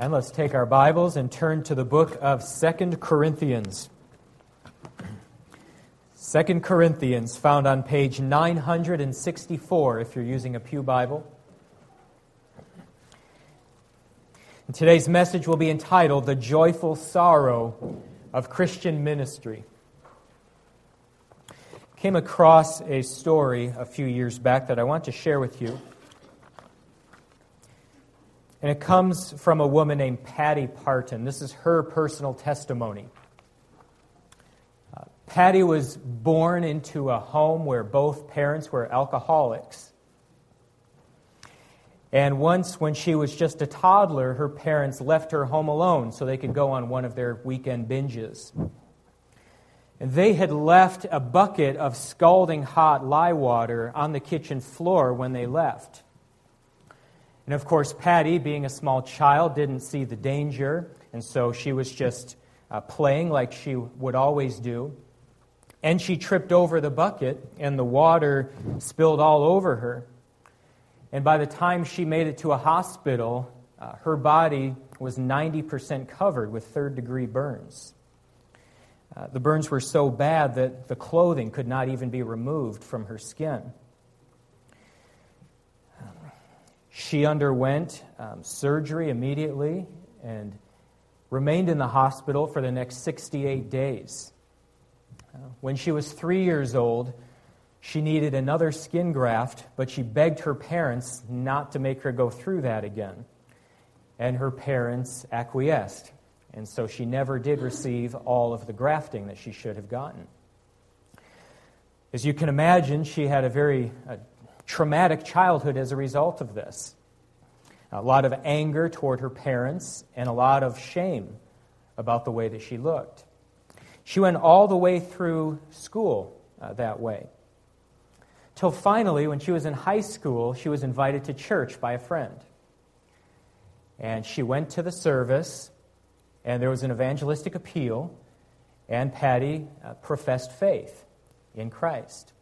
And let's take our Bibles and turn to the book of 2 Corinthians. 2 Corinthians, found on page 964 if you're using a pew Bible. And today's message will be entitled, The Joyful Sorrow of Christian Ministry. Came across a story a few years back that I want to share with you. And it comes from a woman named Patty Parton. This is her personal testimony. Patty was born into a home where both parents were alcoholics. And once, when she was just a toddler, her parents left her home alone so they could go on one of their weekend binges. And they had left a bucket of scalding hot lye water on the kitchen floor when they left. And of course, Patty, being a small child, didn't see the danger, and so she was just playing like she would always do. And she tripped over the bucket, and the water spilled all over her. And by the time she made it to a hospital, her body was 90% covered with third-degree burns. The burns were so bad that the clothing could not even be removed from her skin. She underwent surgery immediately and remained in the hospital for the next 68 days. When she was 3 years old, she needed another skin graft, but she begged her parents not to make her go through that again. And her parents acquiesced, and so she never did receive all of the grafting that she should have gotten. As you can imagine, she had a very traumatic childhood as a result of this. A lot of anger toward her parents and a lot of shame about the way that she looked. She went all the way through school that way. Till finally, when she was in high school, she was invited to church by a friend. And she went to the service, and there was an evangelistic appeal, and Patty professed faith in Christ.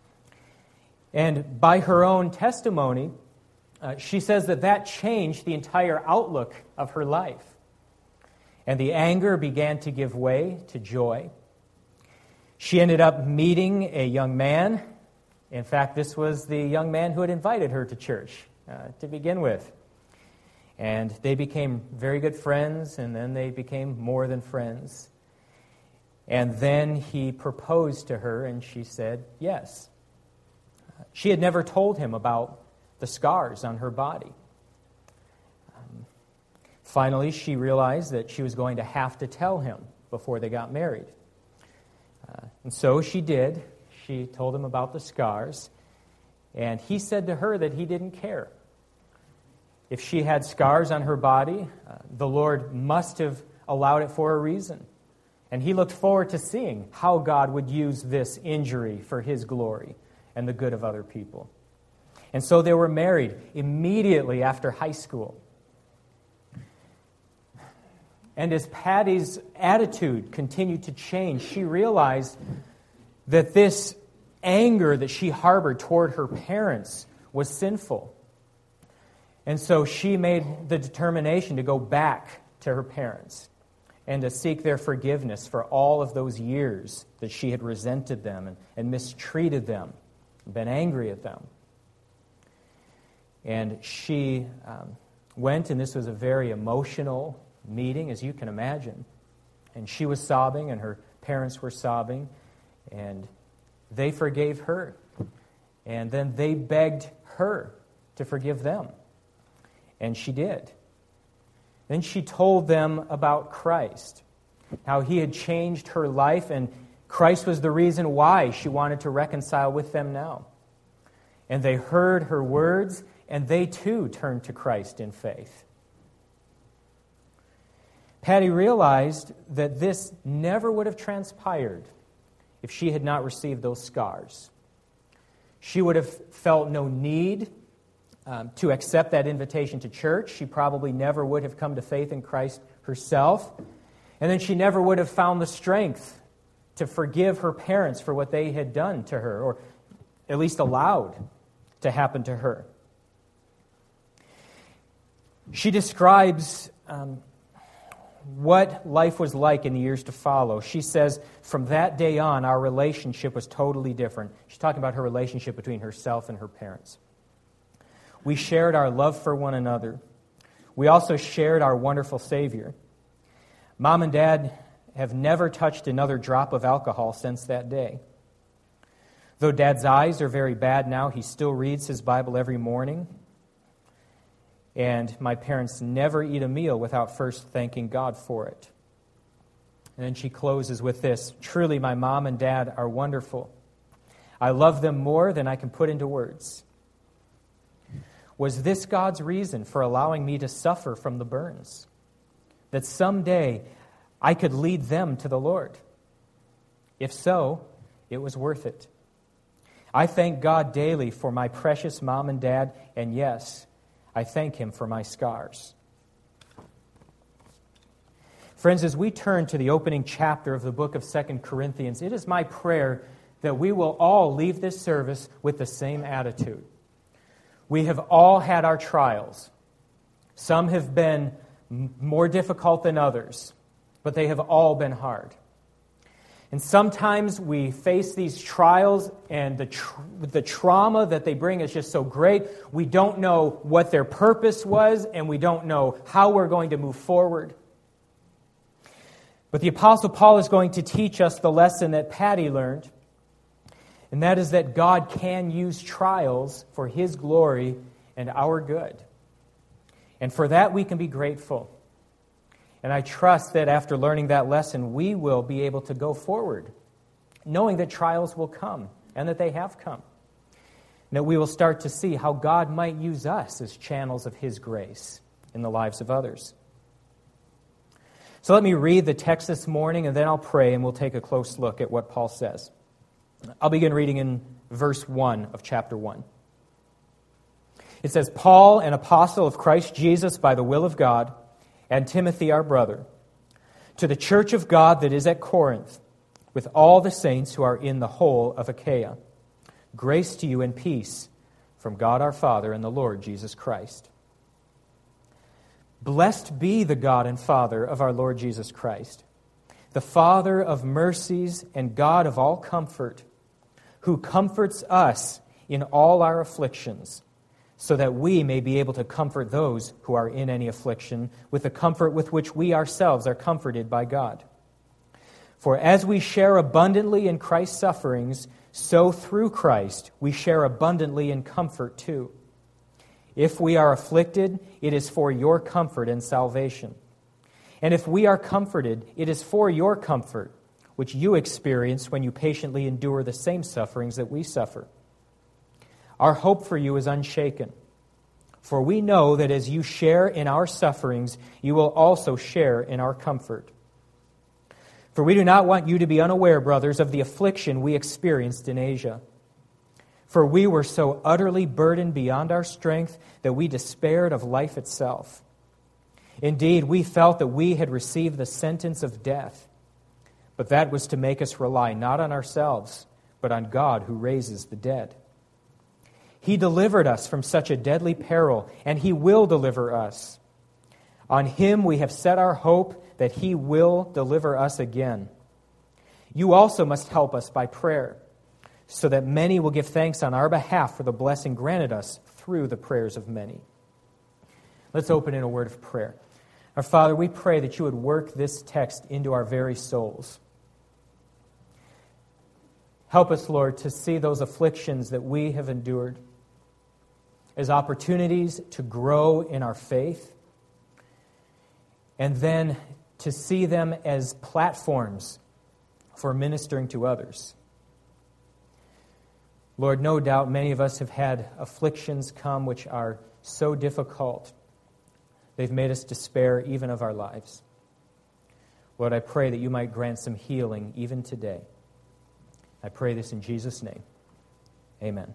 And by her own testimony, she says that changed the entire outlook of her life. And the anger began to give way to joy. She ended up meeting a young man. In fact, this was the young man who had invited her to church to begin with. And they became very good friends, and then they became more than friends. And then he proposed to her, and she said yes. She had never told him about the scars on her body. Finally, she realized that she was going to have to tell him before they got married. And so she did. She told him about the scars. And he said to her that he didn't care. If she had scars on her body, the Lord must have allowed it for a reason. And he looked forward to seeing how God would use this injury for His glory and the good of other people. And so they were married immediately after high school. And as Patty's attitude continued to change, she realized that this anger that she harbored toward her parents was sinful. And so she made the determination to go back to her parents and to seek their forgiveness for all of those years that she had resented them and mistreated them, been angry at them. And she went, and this was a very emotional meeting, as you can imagine. And she was sobbing, and her parents were sobbing, and they forgave her. And then they begged her to forgive them. And she did. Then she told them about Christ, how He had changed her life, and Christ was the reason why she wanted to reconcile with them now. And they heard her words, and they too turned to Christ in faith. Patty realized that this never would have transpired if she had not received those scars. She would have felt no need to accept that invitation to church. She probably never would have come to faith in Christ herself. And then she never would have found the strength to forgive her parents for what they had done to her, or at least allowed to happen to her. She describes what life was like in the years to follow. She says, from that day on, our relationship was totally different. She's talking about her relationship between herself and her parents. We shared our love for one another. We also shared our wonderful Savior. Mom and Dad have never touched another drop of alcohol since that day. Though Dad's eyes are very bad now, he still reads his Bible every morning. And my parents never eat a meal without first thanking God for it. And then she closes with this: truly, my mom and dad are wonderful. I love them more than I can put into words. Was this God's reason for allowing me to suffer from the burns? That someday I could lead them to the Lord? If so, it was worth it. I thank God daily for my precious mom and dad, and yes, I thank Him for my scars. Friends, as we turn to the opening chapter of the book of 2 Corinthians, it is my prayer that we will all leave this service with the same attitude. We have all had our trials. Some have been more difficult than others, but they have all been hard. And sometimes we face these trials, and the trauma that they bring is just so great. We don't know what their purpose was, and we don't know how we're going to move forward. But the Apostle Paul is going to teach us the lesson that Patty learned, and that is that God can use trials for His glory and our good. And for that we can be grateful. And I trust that after learning that lesson, we will be able to go forward, knowing that trials will come and that they have come. And that we will start to see how God might use us as channels of His grace in the lives of others. So let me read the text this morning, and then I'll pray, and we'll take a close look at what Paul says. I'll begin reading in verse 1 of chapter 1. It says, Paul, an apostle of Christ Jesus by the will of God, and Timothy, our brother, to the church of God that is at Corinth, with all the saints who are in the whole of Achaia. Grace to you and peace from God our Father and the Lord Jesus Christ. Blessed be the God and Father of our Lord Jesus Christ, the Father of mercies and God of all comfort, who comforts us in all our afflictions, so that we may be able to comfort those who are in any affliction with the comfort with which we ourselves are comforted by God. For as we share abundantly in Christ's sufferings, so through Christ we share abundantly in comfort too. If we are afflicted, it is for your comfort and salvation. And if we are comforted, it is for your comfort, which you experience when you patiently endure the same sufferings that we suffer. Our hope for you is unshaken, for we know that as you share in our sufferings, you will also share in our comfort. For we do not want you to be unaware, brothers, of the affliction we experienced in Asia. For we were so utterly burdened beyond our strength that we despaired of life itself. Indeed, we felt that we had received the sentence of death, but that was to make us rely not on ourselves, but on God who raises the dead. He delivered us from such a deadly peril, and He will deliver us. On Him we have set our hope that He will deliver us again. You also must help us by prayer, so that many will give thanks on our behalf for the blessing granted us through the prayers of many. Let's open in a word of prayer. Our Father, we pray that you would work this text into our very souls. Help us, Lord, to see those afflictions that we have endured as opportunities to grow in our faith, and then to see them as platforms for ministering to others. Lord, no doubt many of us have had afflictions come which are so difficult, they've made us despair even of our lives. Lord, I pray that you might grant some healing even today. I pray this in Jesus' name. Amen.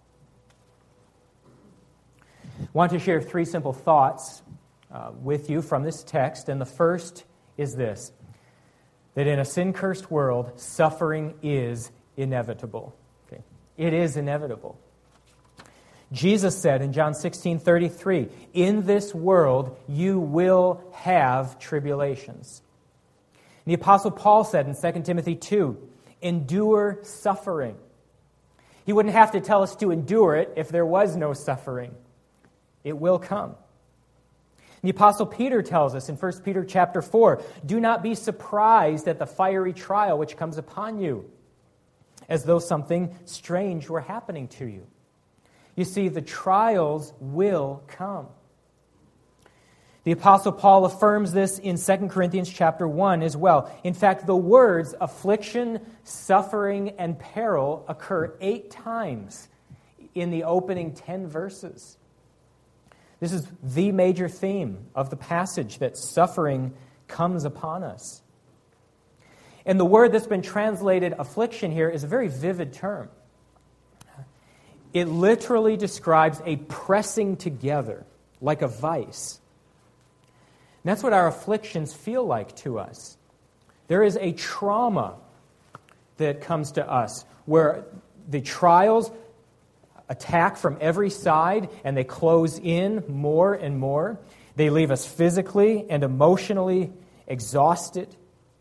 I want to share three simple thoughts with you from this text, and the first is this: that in a sin-cursed world, suffering is inevitable. Okay? It is inevitable. Jesus said in John 16:33, "In this world you will have tribulations." The Apostle Paul said in 2 Timothy 2, "Endure suffering." He wouldn't have to tell us to endure it if there was no suffering. It will come. The Apostle Peter tells us in 1 Peter chapter 4, "Do not be surprised at the fiery trial which comes upon you, as though something strange were happening to you." You see, the trials will come. The Apostle Paul affirms this in 2 Corinthians chapter 1 as well. In fact, the words affliction, suffering, and peril occur 8 times in the opening 10 verses. This is the major theme of the passage, that suffering comes upon us. And the word that's been translated affliction here is a very vivid term. It literally describes a pressing together, like a vice. And that's what our afflictions feel like to us. There is a trauma that comes to us where the trials attack from every side and they close in more and more. They leave us physically and emotionally exhausted.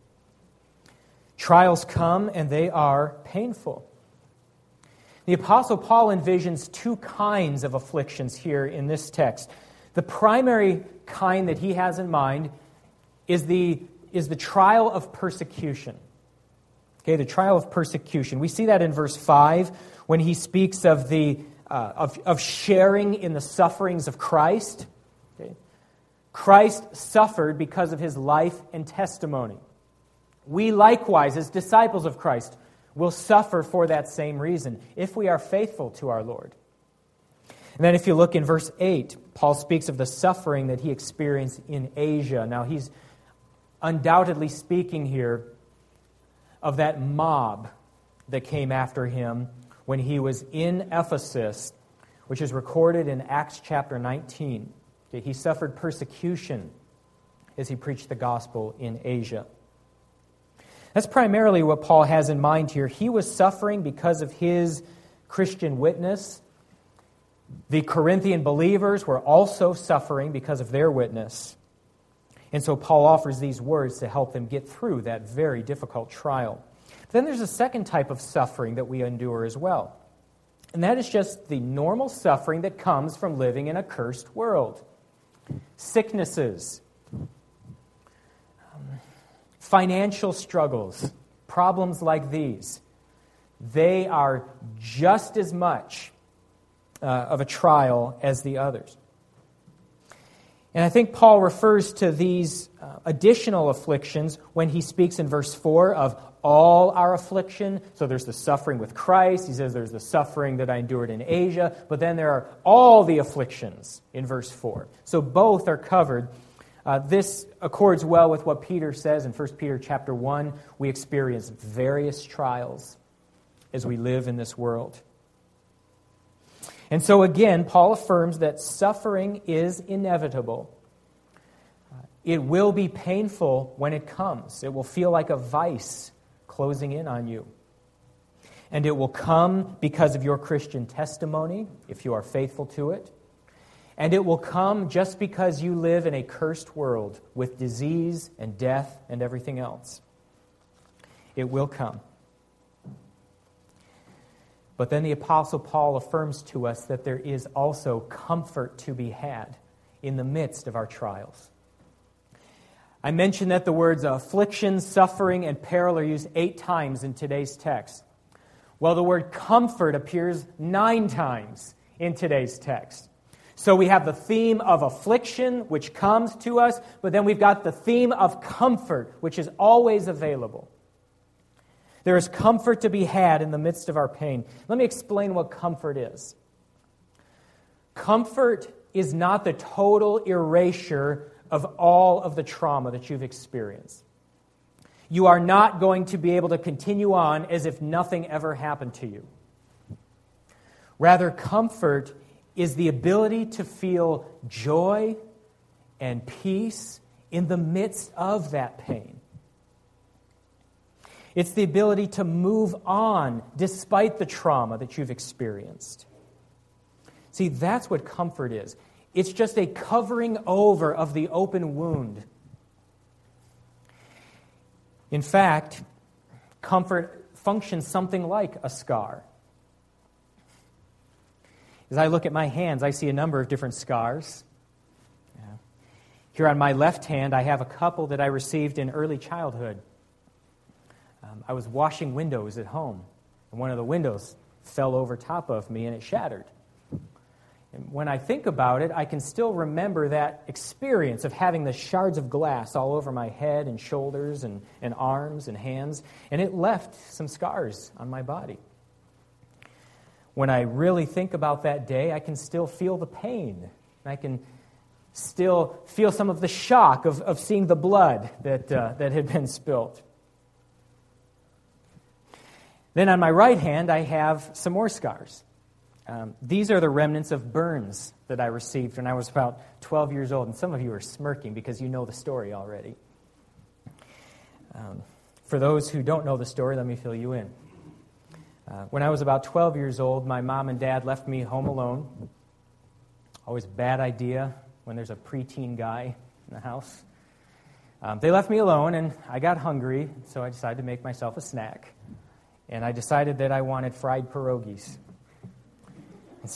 Trials come and they are painful. The Apostle Paul envisions 2 kinds of afflictions here in this text. The primary kind that he has in mind is the trial of persecution. Okay, the trial of persecution. We see that in verse 5 when he speaks of of sharing in the sufferings of Christ. Okay. Christ suffered because of his life and testimony. We likewise, as disciples of Christ, will suffer for that same reason if we are faithful to our Lord. And then if you look in verse 8, Paul speaks of the suffering that he experienced in Asia. Now he's undoubtedly speaking here of that mob that came after him when he was in Ephesus, which is recorded in Acts chapter 19. He suffered persecution as he preached the gospel in Asia. That's primarily what Paul has in mind here. He was suffering because of his Christian witness. The Corinthian believers were also suffering because of their witness. And so Paul offers these words to help them get through that very difficult trial. Then there's a second type of suffering that we endure as well. And that is just the normal suffering that comes from living in a cursed world. Sicknesses, financial struggles, problems like these, they are just as much of a trial as the others. And I think Paul refers to these additional afflictions when he speaks in verse 4 of all our affliction. So there's the suffering with Christ. He says there's the suffering that I endured in Asia. But then there are all the afflictions in verse 4. So both are covered. This accords well with what Peter says in 1 Peter chapter 1. We experience various trials as we live in this world. And so again, Paul affirms that suffering is inevitable. It will be painful when it comes. It will feel like a vice closing in on you. And it will come because of your Christian testimony, if you are faithful to it. And it will come just because you live in a cursed world with disease and death and everything else. It will come. But then the Apostle Paul affirms to us that there is also comfort to be had in the midst of our trials. I mentioned that the words affliction, suffering, and peril are used 8 times in today's text. Well, the word comfort appears 9 times in today's text. So we have the theme of affliction, which comes to us, but then we've got the theme of comfort, which is always available. There is comfort to be had in the midst of our pain. Let me explain what comfort is. Comfort is not the total erasure of all of the trauma that you've experienced. You are not going to be able to continue on as if nothing ever happened to you. Rather, comfort is the ability to feel joy and peace in the midst of that pain. It's the ability to move on despite the trauma that you've experienced. See, that's what comfort is. It's just a covering over of the open wound. In fact, comfort functions something like a scar. As I look at my hands, I see a number of different scars. Here on my left hand, I have a couple that I received in early childhood. I was washing windows at home, and one of the windows fell over top of me, and it shattered. And when I think about it, I can still remember that experience of having the shards of glass all over my head and shoulders and arms and hands, and it left some scars on my body. When I really think about that day, I can still feel the pain. I can still feel some of the shock of seeing the blood that had been spilt. Then on my right hand, I have some more scars. These are the remnants of burns that I received when I was about 12 years old. And some of you are smirking because you know the story already. For those who don't know the story, let me fill you in. When I was about 12 years old, my mom and dad left me home alone. Always a bad idea when there's a preteen guy in the house. They left me alone, and I got hungry, so I decided to make myself a snack. And I decided that I wanted fried pierogies. And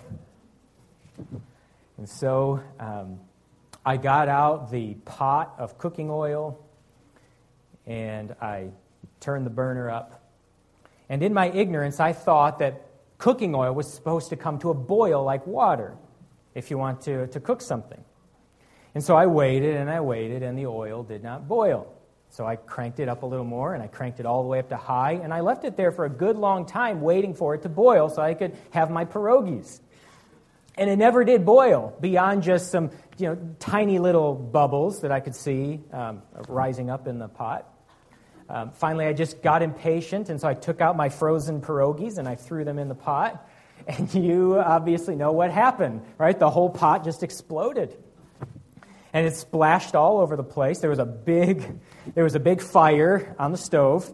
so I got out the pot of cooking oil, and I turned the burner up. And in my ignorance, I thought that cooking oil was supposed to come to a boil like water if you want to cook something. And so I waited, and the oil did not boil. So I cranked it up a little more, and I cranked it all the way up to high, and I left it there for a good long time waiting for it to boil so I could have my pierogies. And it never did boil beyond just some tiny little bubbles that I could see rising up in the pot. Finally, I just got impatient, and so I took out my frozen pierogies, and I threw them in the pot. And you obviously know what happened, right? The whole pot just exploded. And it splashed all over the place. There was a big fire on the stove.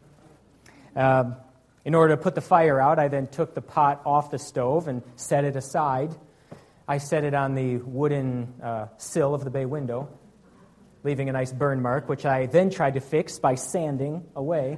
In order to put the fire out, I then took the pot off the stove and set it aside. I set it on the wooden sill of the bay window, leaving a nice burn mark, which I then tried to fix by sanding away.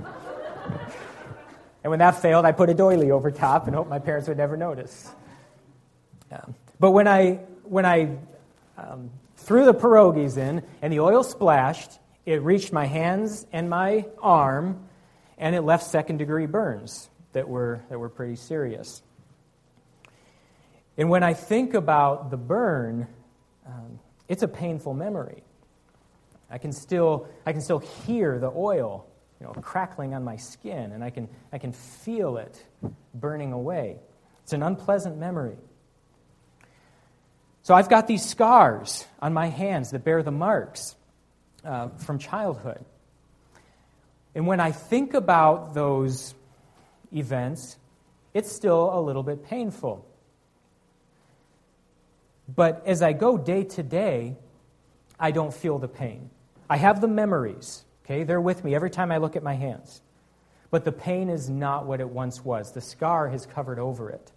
And when that failed, I put a doily over top and hoped my parents would never notice. But when I threw the pierogies in and the oil splashed, it reached my hands and my arm, and it left second-degree burns that were pretty serious. And when I think about the burn, it's a painful memory. I can still hear the oil, crackling on my skin, and I can feel it burning away. It's an unpleasant memory. So I've got these scars on my hands that bear the marks from childhood. And when I think about those events, it's still a little bit painful. But as I go day to day, I don't feel the pain. I have the memories, okay? They're with me every time I look at my hands. But the pain is not what it once was. The scar has covered over it.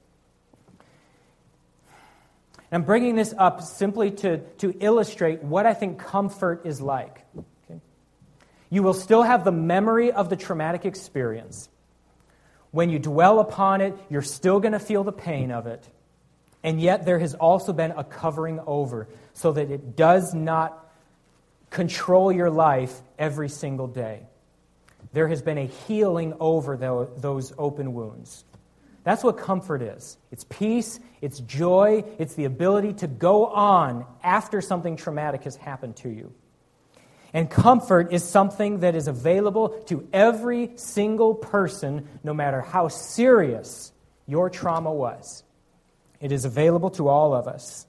And I'm bringing this up simply to illustrate what I think comfort is like. Okay? You will still have the memory of the traumatic experience. When you dwell upon it, you're still going to feel the pain of it. And yet there has also been a covering over so that it does not control your life every single day. There has been a healing over those open wounds. That's what comfort is. It's peace, it's joy, it's the ability to go on after something traumatic has happened to you. And comfort is something that is available to every single person, no matter how serious your trauma was. It is available to all of us.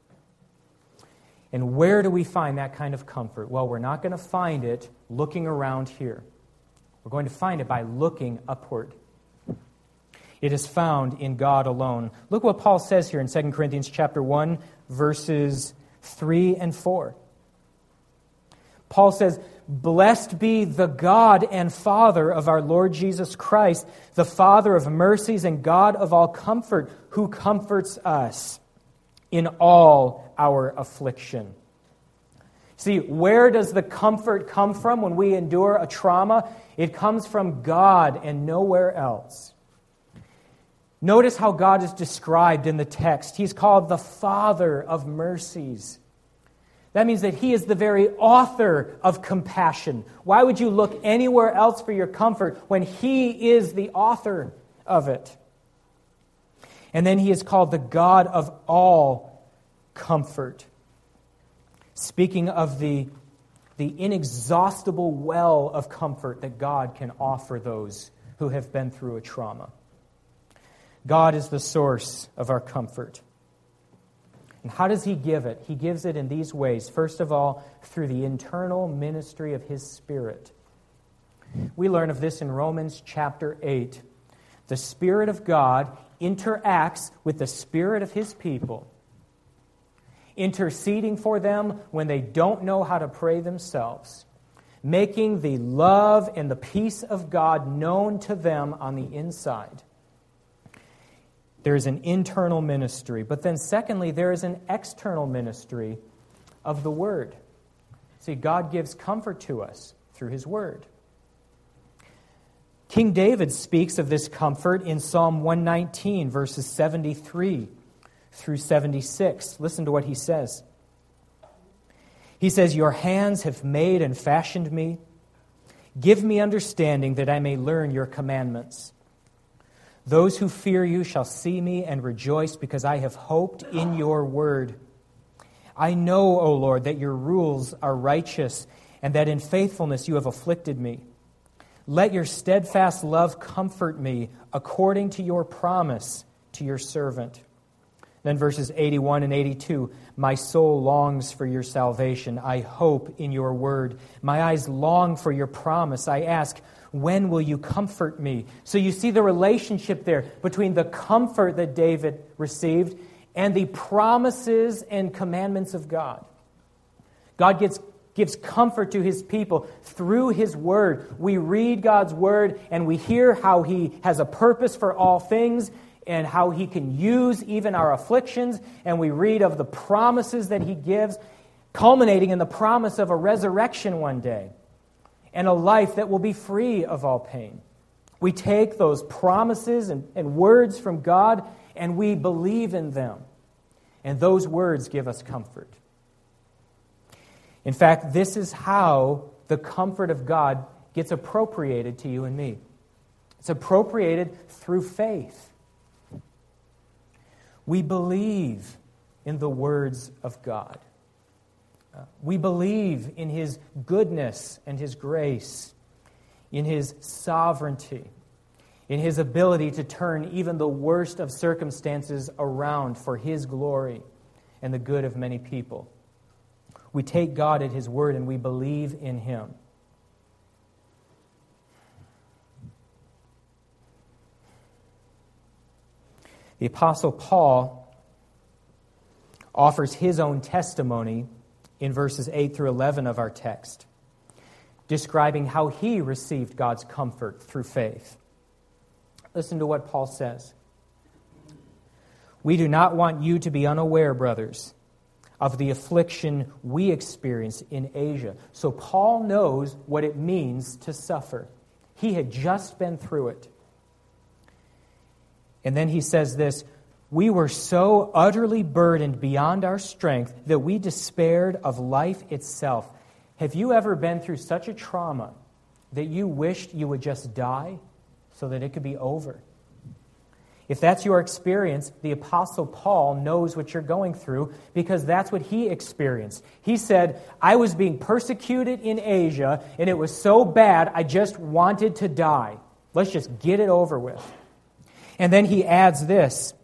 And where do we find that kind of comfort? Well, we're not going to find it looking around here. We're going to find it by looking upward. It is found in God alone. Look what Paul says here in 2 Corinthians chapter 1, verses 3 and 4. Paul says, "Blessed be the God and Father of our Lord Jesus Christ, the Father of mercies and God of all comfort, who comforts us in all our affliction." See, where does the comfort come from when we endure a trauma? It comes from God and nowhere else. Notice how God is described in the text. He's called the Father of mercies. That means that He is the very author of compassion. Why would you look anywhere else for your comfort when He is the author of it? And then He is called the God of all comfort. Speaking of the inexhaustible well of comfort that God can offer those who have been through a trauma. God is the source of our comfort. And how does He give it? He gives it in these ways. First of all, through the internal ministry of His Spirit. We learn of this in Romans chapter 8. The Spirit of God interacts with the spirit of His people, interceding for them when they don't know how to pray themselves, making the love and the peace of God known to them on the inside. There is an internal ministry. But then secondly, there is an external ministry of the Word. See, God gives comfort to us through His Word. King David speaks of this comfort in Psalm 119, verses 73 through 76. Listen to what he says. He says, "Your hands have made and fashioned me. Give me understanding that I may learn your commandments. Those who fear you shall see me and rejoice because I have hoped in your word. I know, O Lord, that your rules are righteous and that in faithfulness you have afflicted me. Let your steadfast love comfort me according to your promise to your servant." Then verses 81 and 82, "My soul longs for your salvation. I hope in your word. My eyes long for your promise. I ask, when will you comfort me?" So you see the relationship there between the comfort that David received and the promises and commandments of God. God gives comfort to His people through His Word. We read God's Word and we hear how He has a purpose for all things and how He can use even our afflictions. And we read of the promises that He gives, culminating in the promise of a resurrection one day and a life that will be free of all pain. We take those promises and words from God and we believe in them. And those words give us comfort. In fact, this is how the comfort of God gets appropriated to you and me. It's appropriated through faith. We believe in the words of God. We believe in His goodness and His grace, in His sovereignty, in His ability to turn even the worst of circumstances around for His glory and the good of many people. We take God at His word and we believe in Him. The Apostle Paul offers his own testimony in verses 8 through 11 of our text, describing how he received God's comfort through faith. Listen to what Paul says. "We do not want you to be unaware, brothers, of the affliction we experienced in Asia." So Paul knows what it means to suffer. He had just been through it. And then he says this, "We were so utterly burdened beyond our strength that we despaired of life itself." Have you ever been through such a trauma that you wished you would just die so that it could be over? If that's your experience, the Apostle Paul knows what you're going through because that's what he experienced. He said, "I was being persecuted in Asia and it was so bad I just wanted to die. Let's just get it over with." And then he adds this.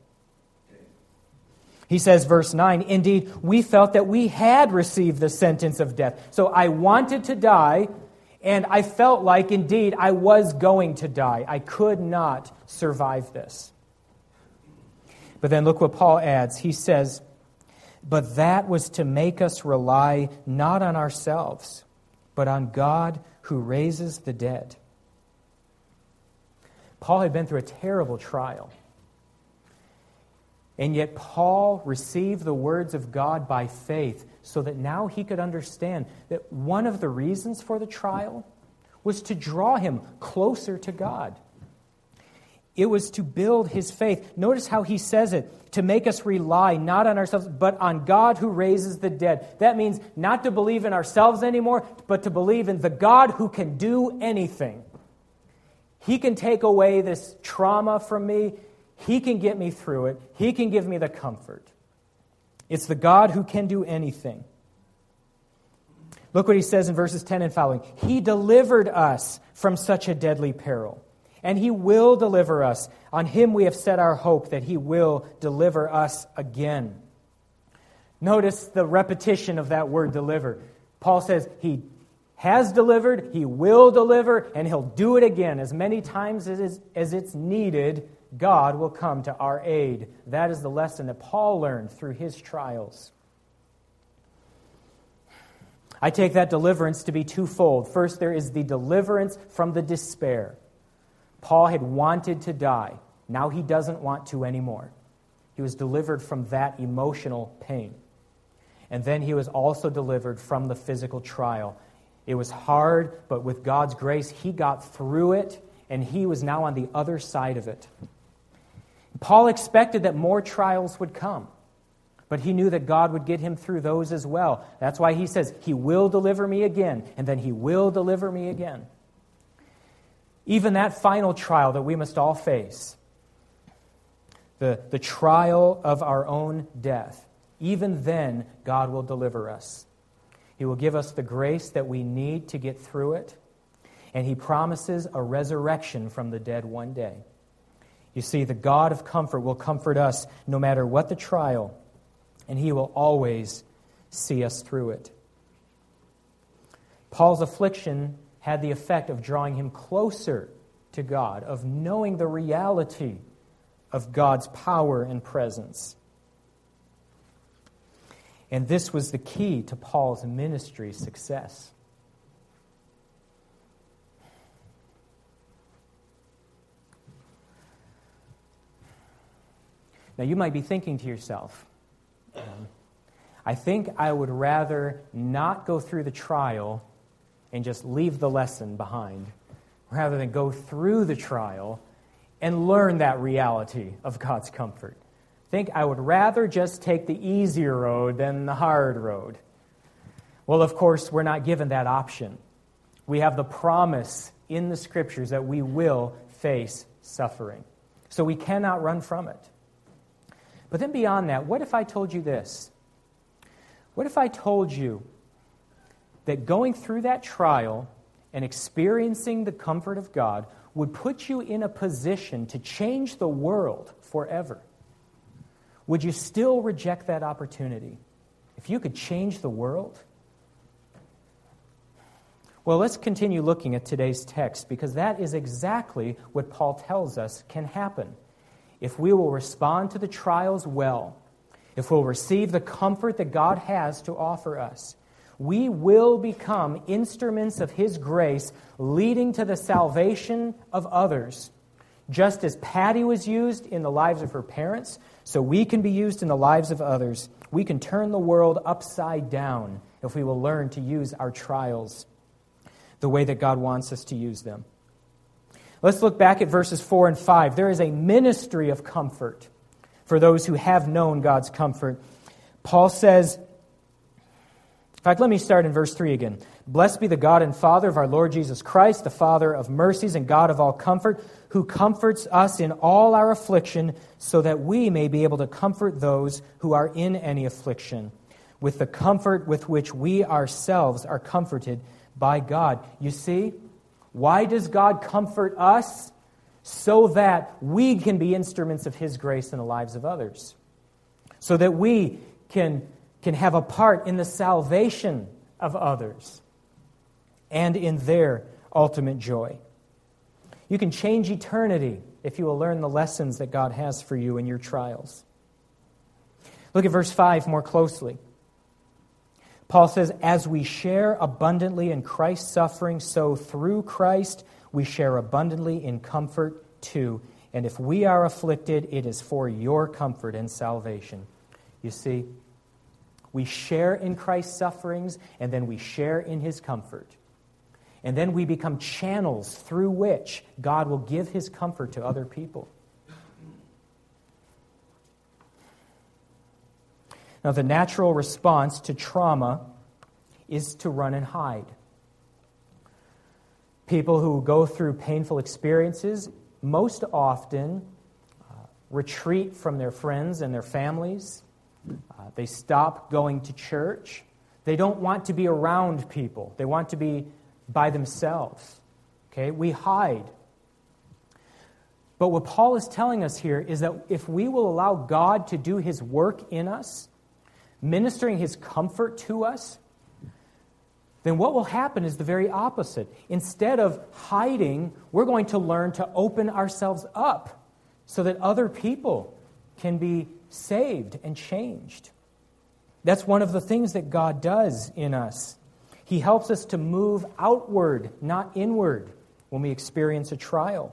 He says, verse 9, "Indeed, we felt that we had received the sentence of death." So I wanted to die, and I felt like, indeed, I was going to die. I could not survive this. But then look what Paul adds. He says, "But that was to make us rely not on ourselves, but on God who raises the dead. Paul had been through a terrible trial. And yet Paul received the words of God by faith so that now he could understand that one of the reasons for the trial was to draw him closer to God. It was to build his faith. Notice how he says it, to make us rely not on ourselves, but on God who raises the dead. That means not to believe in ourselves anymore, but to believe in the God who can do anything. He can take away this trauma from me. He can get me through it. He can give me the comfort. It's the God who can do anything. Look what he says in verses 10 and following. He delivered us from such a deadly peril, and He will deliver us. On Him we have set our hope that He will deliver us again. Notice the repetition of that word deliver. Paul says He has delivered, He will deliver, and He'll do it again. As many times as it's needed, God will come to our aid. That is the lesson that Paul learned through his trials. I take that deliverance to be twofold. First, there is the deliverance from the despair. Paul had wanted to die. Now he doesn't want to anymore. He was delivered from that emotional pain. And then he was also delivered from the physical trial. It was hard, but with God's grace, he got through it, and he was now on the other side of it. Paul expected that more trials would come, but he knew that God would get him through those as well. That's why he says, He will deliver me again, and then He will deliver me again. Even that final trial that we must all face, the trial of our own death, even then God will deliver us. He will give us the grace that we need to get through it, and He promises a resurrection from the dead one day. You see, the God of comfort will comfort us no matter what the trial, and He will always see us through it. Paul's affliction had the effect of drawing him closer to God, of knowing the reality of God's power and presence. And this was the key to Paul's ministry success. Now, you might be thinking to yourself, I think I would rather not go through the trial and just leave the lesson behind, rather than go through the trial and learn that reality of God's comfort. I think I would rather just take the easier road than the hard road. Well, of course, we're not given that option. We have the promise in the Scriptures that we will face suffering. So we cannot run from it. But then beyond that, what if I told you this? What if I told you that going through that trial and experiencing the comfort of God would put you in a position to change the world forever? Would you still reject that opportunity if you could change the world? Well, let's continue looking at today's text, because that is exactly what Paul tells us can happen. If we will respond to the trials well, if we'll receive the comfort that God has to offer us, we will become instruments of His grace, leading to the salvation of others. Just as Patty was used in the lives of her parents, so we can be used in the lives of others. We can turn the world upside down if we will learn to use our trials the way that God wants us to use them. Let's look back at verses 4 and 5. There is a ministry of comfort for those who have known God's comfort. Paul says, in fact, let me start in verse 3 again. Blessed be the God and Father of our Lord Jesus Christ, the Father of mercies and God of all comfort, who comforts us in all our affliction, so that we may be able to comfort those who are in any affliction, with the comfort with which we ourselves are comforted by God. You see, why does God comfort us? So that we can be instruments of His grace in the lives of others. So that we can have a part in the salvation of others and in their ultimate joy. You can change eternity if you will learn the lessons that God has for you in your trials. Look at verse 5 more closely. Paul says, as we share abundantly in Christ's suffering, so through Christ we share abundantly in comfort too. And if we are afflicted, it is for your comfort and salvation. You see, we share in Christ's sufferings, and then we share in His comfort. And then we become channels through which God will give His comfort to other people. Now, the natural response to trauma is to run and hide. People who go through painful experiences most often retreat from their friends and their families. They stop going to church. They don't want to be around people. They want to be by themselves. Okay, we hide. But what Paul is telling us here is that if we will allow God to do His work in us, ministering His comfort to us, then what will happen is the very opposite. Instead of hiding, we're going to learn to open ourselves up so that other people can be saved and changed. That's one of the things that God does in us. He helps us to move outward, not inward, when we experience a trial.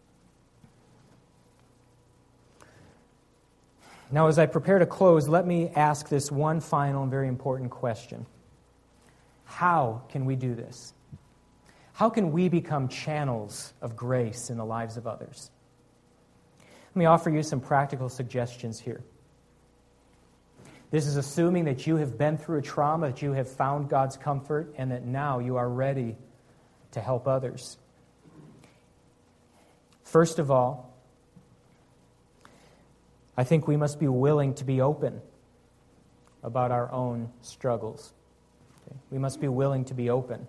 Now, as I prepare to close, let me ask this one final and very important question. How can we do this? How can we become channels of grace in the lives of others? Let me offer you some practical suggestions here. This is assuming that you have been through a trauma, that you have found God's comfort, and that now you are ready to help others. First of all, I think we must be willing to be open about our own struggles. Okay? We must be willing to be open.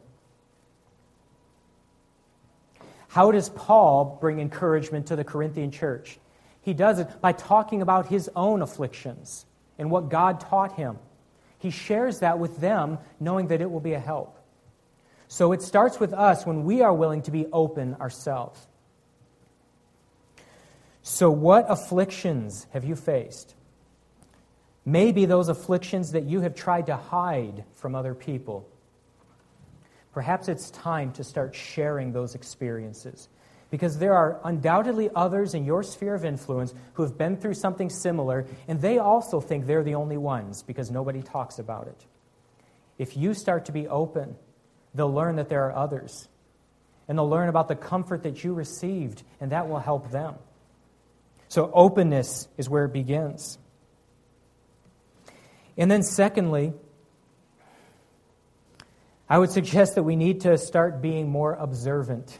How does Paul bring encouragement to the Corinthian church? He does it by talking about his own afflictions and what God taught him. He shares that with them, knowing that it will be a help. So it starts with us when we are willing to be open ourselves. So what afflictions have you faced? Maybe those afflictions that you have tried to hide from other people. Perhaps it's time to start sharing those experiences, because there are undoubtedly others in your sphere of influence who have been through something similar, and they also think they're the only ones because nobody talks about it. If you start to be open, they'll learn that there are others, and they'll learn about the comfort that you received, and that will help them. So openness is where it begins. And then secondly, I would suggest that we need to start being more observant.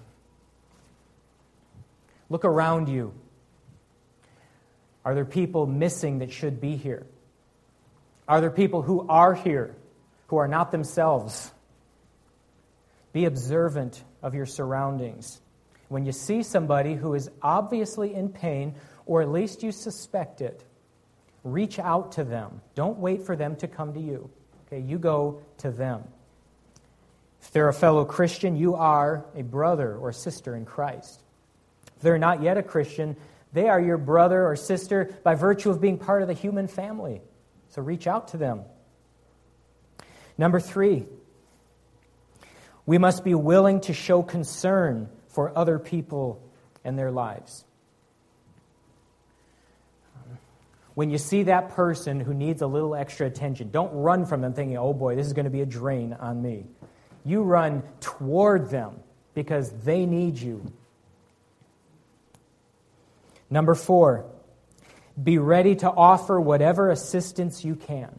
Look around you. Are there people missing that should be here? Are there people who are here, who are not themselves? Be observant of your surroundings. When you see somebody who is obviously in pain, or at least you suspect it, reach out to them. Don't wait for them to come to you. Okay, you go to them. If they're a fellow Christian, you are a brother or sister in Christ. If they're not yet a Christian, they are your brother or sister by virtue of being part of the human family. So reach out to them. Number 3, we must be willing to show concern for other people and their lives. When you see that person who needs a little extra attention, don't run from them thinking, oh boy, this is going to be a drain on me. You run toward them because they need you. Number 4, be ready to offer whatever assistance you can.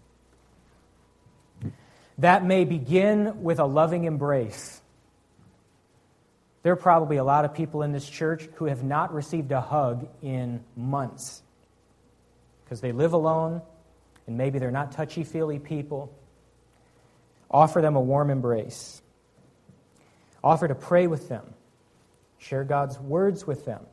That may begin with a loving embrace. There are probably a lot of people in this church who have not received a hug in months because they live alone and maybe they're not touchy-feely people. Offer them a warm embrace. Offer to pray with them. Share God's words with them.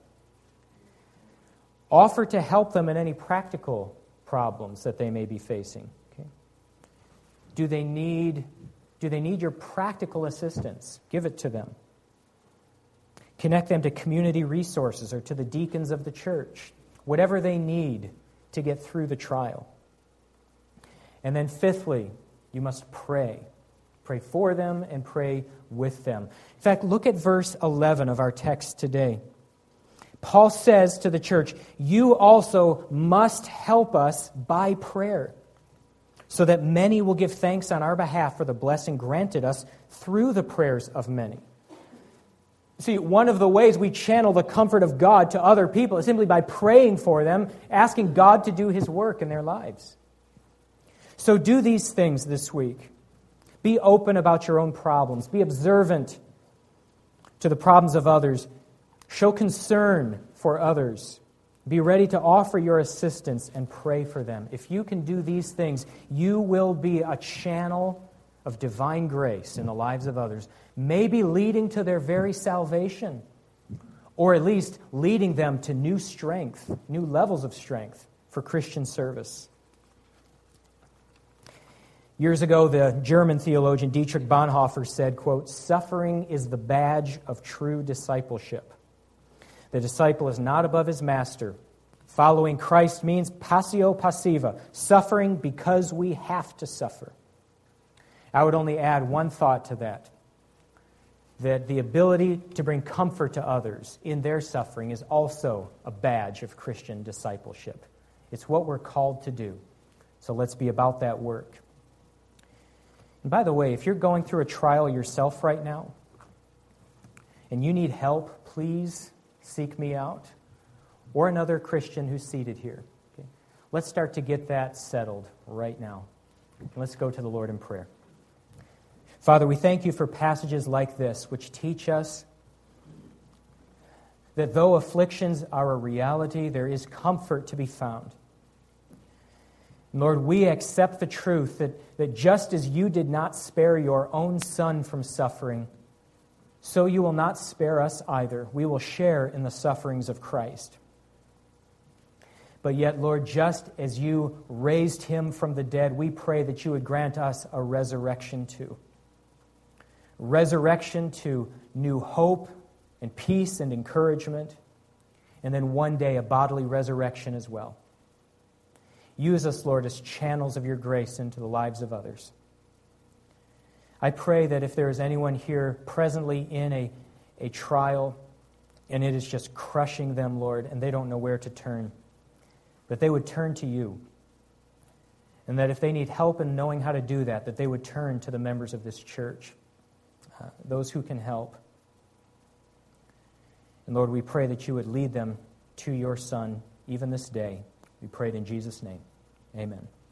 Offer to help them in any practical problems that they may be facing. Okay? Do they need your practical assistance? Give it to them. Connect them to community resources or to the deacons of the church. Whatever they need to get through the trial. And then fifthly, You must pray. Pray for them and pray with them. In fact, look at verse 11 of our text today. Paul says to the church, you also must help us by prayer, so that many will give thanks on our behalf for the blessing granted us through the prayers of many. See, one of the ways we channel the comfort of God to other people is simply by praying for them, asking God to do His work in their lives. So do these things this week. Be open about your own problems. Be observant to the problems of others. Show concern for others. Be ready to offer your assistance and pray for them. If you can do these things, you will be a channel of divine grace in the lives of others, maybe leading to their very salvation, or at least leading them to new strength, new levels of strength for Christian service. Years ago, the German theologian Dietrich Bonhoeffer said, quote, suffering is the badge of true discipleship. The disciple is not above his master. Following Christ means passio passiva, suffering because we have to suffer. I would only add one thought to that the ability to bring comfort to others in their suffering is also a badge of Christian discipleship. It's what we're called to do. So let's be about that work. And by the way, if you're going through a trial yourself right now and you need help, please seek me out or another Christian who's seated here. Okay? Let's start to get that settled right now. Let's go to the Lord in prayer. Father, we thank you for passages like this which teach us that though afflictions are a reality, there is comfort to be found. Lord, we accept the truth that just as you did not spare your own Son from suffering, so you will not spare us either. We will share in the sufferings of Christ. But yet, Lord, just as you raised him from the dead, we pray that you would grant us a resurrection too. Resurrection to new hope and peace and encouragement, and then one day a bodily resurrection as well. Use us, Lord, as channels of your grace into the lives of others. I pray that if there is anyone here presently in a trial and it is just crushing them, Lord, and they don't know where to turn, that they would turn to you. And that if they need help in knowing how to do that, that they would turn to the members of this church, those who can help. And Lord, we pray that you would lead them to your Son even this day. We pray it in Jesus' name. Amen.